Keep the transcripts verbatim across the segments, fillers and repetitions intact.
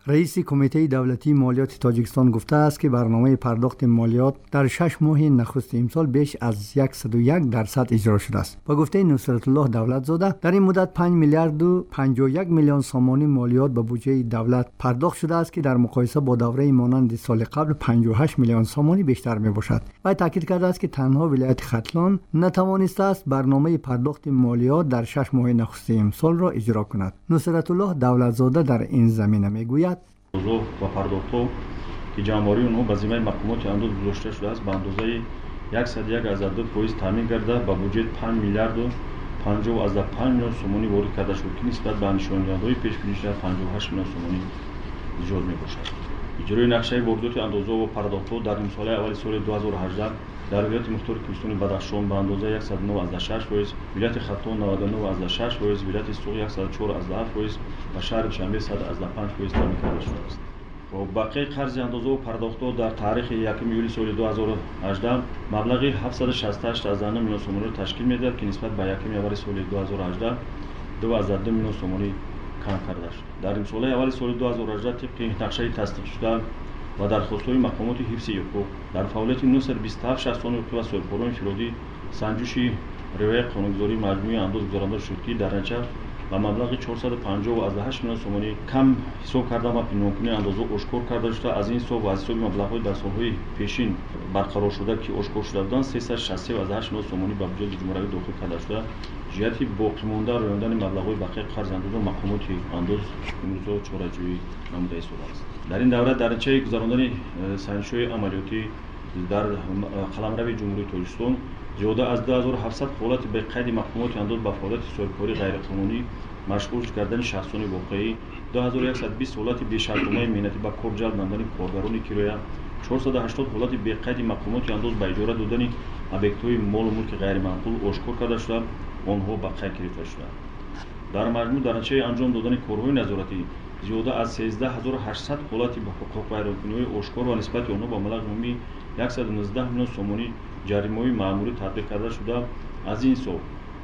رئیس کمیته دولتی مالیات تاجیکستان گفته است که برنامه پرداخت مالیات در شش ماه نخست امسال بیش از صد و یک درصد اجرا شده است. با گفته نصرت الله دولت زاده در این مدت پنج میلیارد و پنجاه و یک میلیون سامانی مالیات به بودجه دولت پرداخت شده است که در مقایسه با دوره مانند سال قبل پنجاه و هشت میلیون سامانی بیشتر می باشد. و تاکید کرده است که تنها ولایت ختلان نتوانسته است برنامه پرداخت مالیات در شش ماه نخست امسال را اجرا کند. نصرت الله دولت زاده در این زمینه میگوید موضوع و پرداخت‌ها که جمع‌آوری اونها به ذمه مقامات اندوز گذاشته شده است به اندازه صد و یک ازده دو فیصد تامین گردد با بودجه پنج میلیارد و پنجاه و پنج میلیون سومانی وارد کرده شد که نسبت به نشانیه‌های پیش بینی شده پنجاه و هشت میلیون سومانی زیاد میباشد. اجرای نقشه واردات اندازه و پرداخت‌ها در نیم ساله اول سال دو هزار و هجده در ولایت مختار کوهستانی بدخشان به اندازه صد و نه ازده شش فیصد، ولایت ختلان نود و نه ازده شش فیصد، ولایت سوق صد و چهار ازده هفت فیصد و شهر شنبه صد ازده پنج فیصد تامین کرده شده است. و باقی قرض اندازه و پرداخت‌ها در تاریخ یکم یولی سال دو هزار و هجده مبلغ هفتصد و شصت و هشت ازده نه میلیون سومانی را تشکیل می‌دهد که نسبت به یکم اول سال دو هزار و هجده دو ازده دو میلیون سومانی کم کرده شد. در این سال اول سال دو هزار و هجده طبق نقشه تصدیق شده و درخواست‌های مقامات حفظ حقوق در فعالیت نهصد و بیست و هفت شخصان و سرپرستان انفرادی سنجش روی قانونگذاری مجموعی انداز گذرانده شد که در نتیجه و مبلغ چهارصد و پنجاه و هشت میلیون سومانی کم حساب کرده و پنهان‌کنی اندازه اشکار کرده شده. از این حساب و از حساب مبلغ‌های در سال‌های پیشین برقرار شده که اشکار شده بودند سیصد و شصت و هشت میلیون سومانی به بودجه جمهوری داخل کرده شده. جهتی باقی مانده رایاندن مبلغ‌های باقی قرض اندازه مقامات انداز امروز چاره‌جویی نموده ایستاده است. در این دوره در نتیجه گذراندن سنجش‌های عملیاتی در قلمرو جمهوری تاجیکستان زیاده از دو هزار و هفتصد حالت به قید مقامات انداز به فعالیت سازکاری غیرقانونی مشغول کردن شخصان واقعی، دو هزار و صد و بیست حالت بی‌شرطانه مهنتی به کار جلب نمودن کارگران کرایه، چهارصد و هشتاد حالت به قید مقامات انداز به اجاره دادن ابیکت‌های مال و ملک غیر منقول آشکار کرده شده، آنها به قید گرفته شده. در مجموع در نتیجه انجام دادن کارهای نظارتی زیاده از سیزده هزار و هشتصد حالت به حقوق ویرانکنی آشکار و نسبت آنها با مبلغ عمومی صد و نوزده میلیون سومانی جریمه‌های مأموری تطبیق کرده شده. از این سو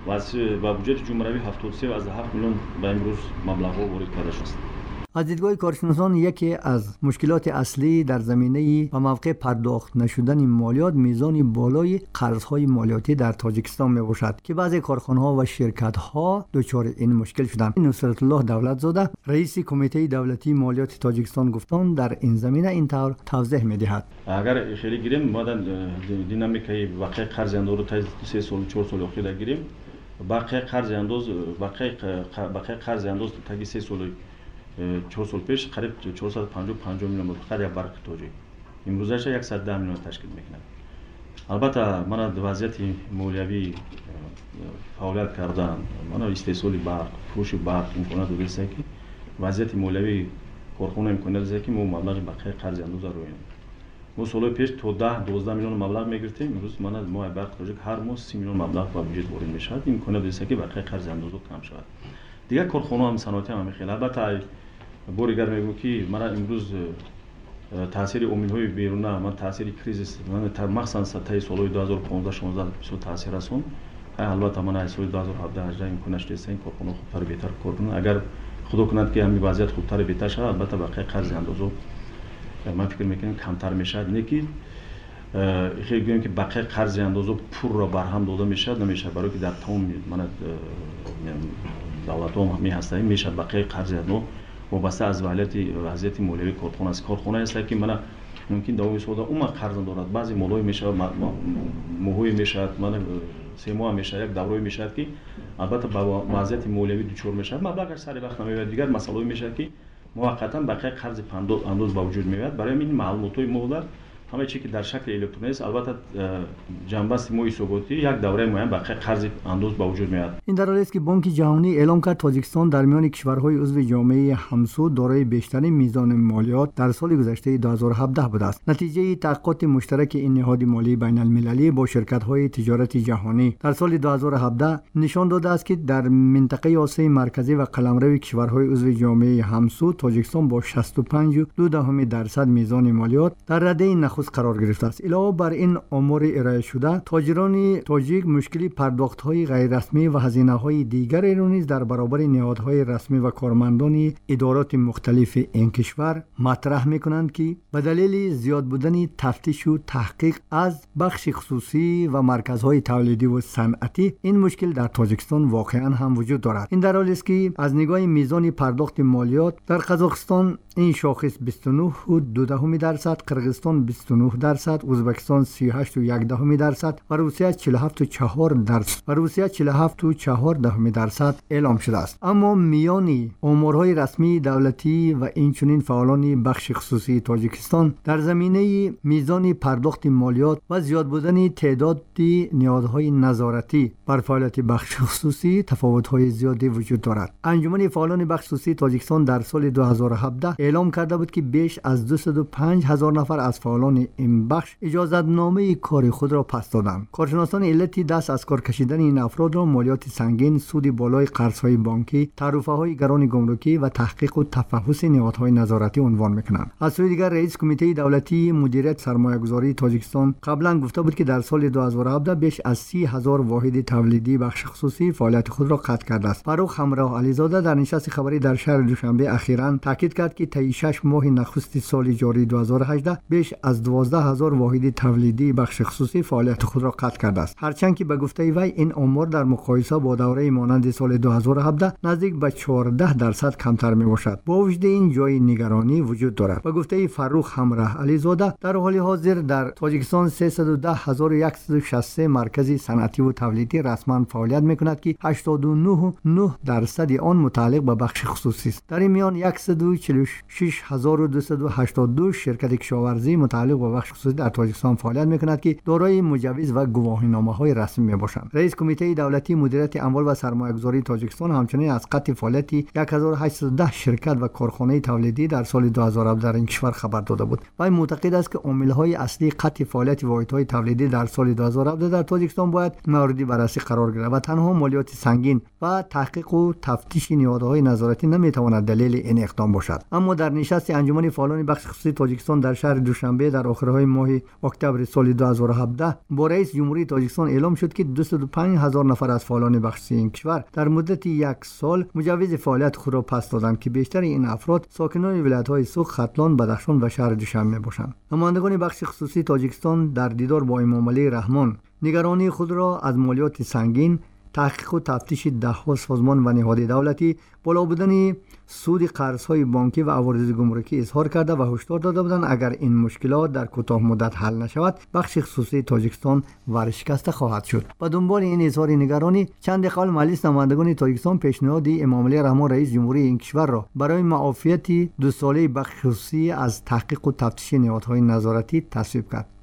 و بودجه جمهوری هفتاد و سه و هفت میلیون به امروز مبلغ‌ها وارد کرده شده است. از دیدگاه کارشناسان یکی از مشکلات اصلی در زمینه و موقع پرداخت نشدن مالیات میزان بالای قرض‌های مالیاتی در تاجیکستان میباشد که بعضی کارخانه‌ها و شرکت‌ها دچار این مشکل شدند. نصرت الله دولت زاده رئیس کمیته دولتی مالیات تاجیکستان گفتند در این زمینه این طور توضیح می‌دهد. اگر خیلی گیریم ما دینامیکای واقع قرض انداز رو تا سه سال چهار سال اخیر گیریم باقی قرض انداز باقی باقی قرض انداز تا سه سال چهار سال پیش قریب چهارصد و پنجاه و پنج میلیون بود قریب برق توجیه امروزش صد و ده میلیون تشکیل میکنه. البته من وضعیت مالیوی فعالیت کردن من استحصال برق فروش برق امکانات داده است که وضعیت مالیوی کارخانه امکانات داده که ما مبلغ باقی قرض انداز رو ما سال پیش تا ده دوازده میلیون مبلغ میگرفتیم. امروز من ما برق توجیه هر ماه سی میلیون مبلغ با بودجه وارد میشه امکانات داده است که باقی قرض انداز کم شود. دیگه کارخانه هم صنعتی هم خیلی البته بوریگر میگم که من امروز تاثیر امیدهای بیرونه من تاثیر کریزیس من مخصوصا سطح سالهای دو هزار و پانزده شانزده بسیار تاثیر رسون. البته من از سال دو هزار و هفده هجده امکانش دست این کارخانه خوبتر بهتر کار کنه اگر خدا کند که همین وضعیت خوبتر بهتر شود. البته باقی قرض اندازو من فکر میکنم کمتر میشه نکی خیلی گویم که باقی قرض اندازو پول را برهم داده میشه نمیشه برای که در تمام من دولت هم می هستیم میشه باقی قرض اندازو وابسته از وضعیت وضعیت مالیوی کارخانه است. کارخانه است که من ممکن دوام سودا اون قرض دارد بعضی مالای میشه موهای میشه من سه ماه میشه یک دوره میشه که البته با وضعیت مالیوی دچار میشه مبلغش سر وقت نمیاد دیگر مسائلی میشه که موقتا باقی قرض انداز با وجود میاد. برای این معلوماتای مولد همه چیزی که در شکل الکترونیکی است البته جنبست موی ثباتی یک دوره معین باقی قرض انداز با وجود میاد. این در حالی است که بانک جهانی اعلام کرد تاجیکستان در میان کشورهای عضو جامعه همسود دارای بیشترین میزان مالیات در سال گذشته دو هزار و هفده بوده است. نتیجه تحقیقات مشترک این نهاد مالی بین المللی با شرکت‌های تجارت جهانی در سال دو هزار و هفده نشان داده است که در منطقه آسیای مرکزی و قلمرو کشورهای عضو جامعه همسود تاجیکستان با شصت و پنج و دو دهم درصد میزان مالیات در رده نخست نخست قرار گرفته است. علاوه بر این امور ارائه شده، تاجران تاجیک مشکلی پرداخت‌های غیر رسمی و هزینه‌های دیگر را نیز در برابر نهادهای رسمی و کارمندان ادارات مختلف این کشور مطرح می‌کنند که به دلیل زیاد بودن تفتیش و تحقیق از بخش خصوصی و مرکزهای تولیدی و صنعتی، این مشکل در تاجیکستان واقعا هم وجود دارد. این در حالی است که از نگاه میزان پرداخت مالیات در قزاقستان این شاخص بیست و نه و دو دهم درصد، قرقیزستان بیست و نه درصد، ازبکستان سی و هشت و یک دهم درصد و روسیه چهل و هفت و چهار درصد و روسیه چهل و هفت و چهار دهم درصد اعلام شده است. اما میان امورهای رسمی دولتی و اینچنین فعالان بخش خصوصی تاجیکستان در زمینه میزان پرداخت مالیات و زیاد بودن تعداد نهادهای نظارتی بر فعالیت بخش خصوصی تفاوت‌های زیادی وجود دارد. انجمن فعالان بخش خصوصی تاجیکستان در سال دو هزار و هفده اعلام کرده بود که بیش از دویست و پنج هزار نفر از فعالان این بخش اجازه‌نامه کار خود را پس دادند. کارشناسان علت دست از کار کشیدن این افراد را مالیات سنگین، سود بالای قرض‌های بانکی، تعرفه‌های گران گمرکی و تحقیق و تفحص نهادهای نظارتی عنوان می‌کنند. از سوی دیگر رئیس کمیته دولتی مدیریت سرمایه‌گذاری تاجیکستان قبلا گفته بود که در سال دو هزار و هفده بیش از سی هزار واحد تولیدی بخش خصوصی فعالیت خود را قطع کرده است. فاروق همراه علیزاده در نشست خبری در شهر دوشنبه اخیراً تاکید کرد که طی شش ماه نخست سال جاری دو هزار و هجده بیش از دوازده هزار واحد تولیدی بخش خصوصی فعالیت خود را قطع کرده است. هرچند که به گفته وی این آمار در مقایسه با دوره مانند سال دو هزار و هفده نزدیک به چهارده درصد کمتر میباشد. با وجود این جای نگرانی وجود دارد. به گفته فاروق همراه علیزاده در حال حاضر در تاجیکستان سیصد و ده هزار و صد و شصت و سه مرکز صنعتی و تولیدی رسما فعالیت میکند که هشتاد و نه و نه درصد آن متعلق به بخش خصوصی است. در این میان صد و چهل و شش هزار و دویست و هشتاد و دو شرکت کشاورزی متعلق به بخش خصوصی در تاجیکستان فعالیت میکند که دارای مجوز و گواهینامه‌های رسمی میباشند. رئیس کمیته دولتی مدیریت اموال و سرمایه‌گذاری تاجیکستان همچنین از قطع فعالیت یک هزار و هشتصد و ده شرکت و کارخانه تولیدی در سال دو هزار و هفده در این کشور خبر داده بود. و معتقد است که عامل‌های اصلی قطع فعالیت واحدهای تولیدی در سال دو هزار و هفده در تاجیکستان باید موردی بررسی قرار گیرد و تنها مالیات سنگین و تحقیق و تفتیش نهادهای نظارتی نمیتواند دلیل این اقدام باشد. اما در نشست انجمن فعالان بخش خصوصی تاجیکستان در شهر دوشنبه در آخرهای ماه اکتبر سال دو هزار و هفده با رئیس جمهوری تاجیکستان اعلام شد که دویست و پنج هزار نفر از فعالان بخش این کشور در مدت یک سال مجوز فعالیت خود را پس دادند که بیشتر این افراد ساکنان ولایت‌های سوخ، ختلان، بدخشان و شهر دوشنبه باشند. نمایندگان بخش خصوصی تاجیکستان در دیدار با امام علی رحمان نگرانی خود را از مالیات سنگین، تحقیق و تفتیش ده‌ها سازمان و نهاد دولتی، بالا بودن سود قرض‌های بانکی و عوارض گمرکی اظهار کرده و هشدار داده بودند اگر این مشکلات در کوتاه مدت حل نشود بخش خصوصی تاجیکستان ورشکسته خواهد شد. با دنبال این اظهار نگرانی چند قبل مجلس نمایندگان تاجیکستان پیشنهاد امام علی رحمان رئیس جمهوری این کشور را برای معافیت دو ساله بخش خصوصی از تحقیق و تفتیش نهادهای نظارتی تصویب کرد.